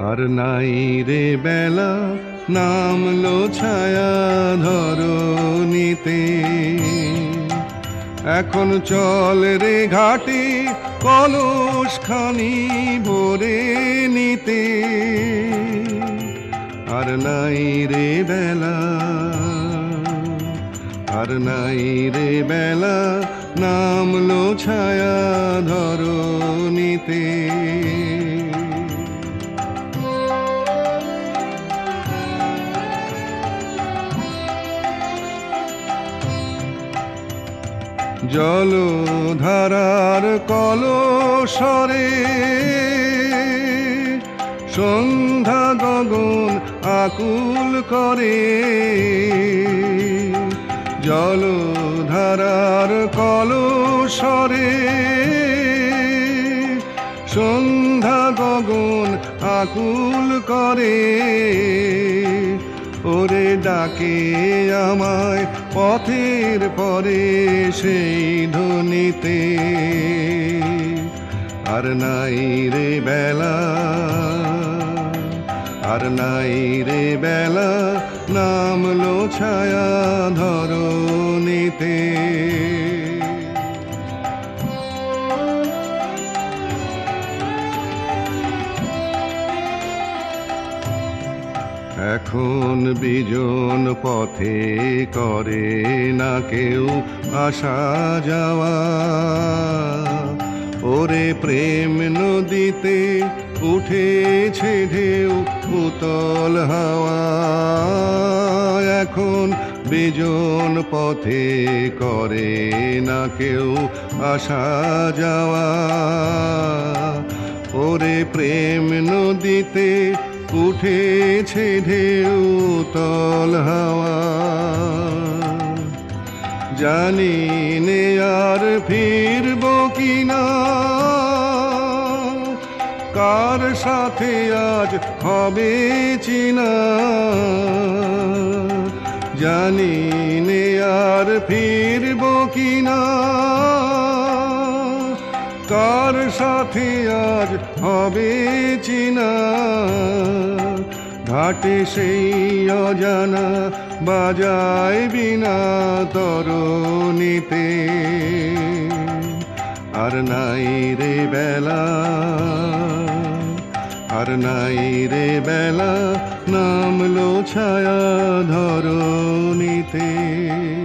আর নাই রে বেলা, নামলো ছায়া ধরণীতে। এখন চল রে ঘাটে কলস খানি ভরে নিতে। আর নাই রে বেলা, আর নাই রে বেলা, নামলো ছায়া ধরণীতে। জলধারার কলসরে সন্ধ্যা গগন আকুল করে। জলধারার কলসরে সন্ধ্যা গগন আকুল করে। ওরে ডাকে আমায় পথের পরে সেই ধ্বনিতে। আর নাই রে বেলা, আর নাই রে বেলা, নামলো ছায়া ধরণীতে। এখন বিজন পথে করে না কেউ আসা যাওয়া। ওরে প্রেম নদীতে উঠেছে ঢেউ উতল হাওয়া। এখন বিজন পথে করে না কেউ আসা যাওয়া। ওরে প্রেম নদীতে উঠেছে ঢেউ উতল হাওয়া। জানি নে আর ফিরব কিনা, কার সাথে আজ হবে চিনা। জানি নে আর ফিরব কিনা, কার সাথে আজ হবে চিনা। ঘাটে সেই অজানা বাজায় বিনা তরণীতে। আর নাই রে বেলা, আর নাই রে বেলা, নামলো ছায়া ধরণীতে।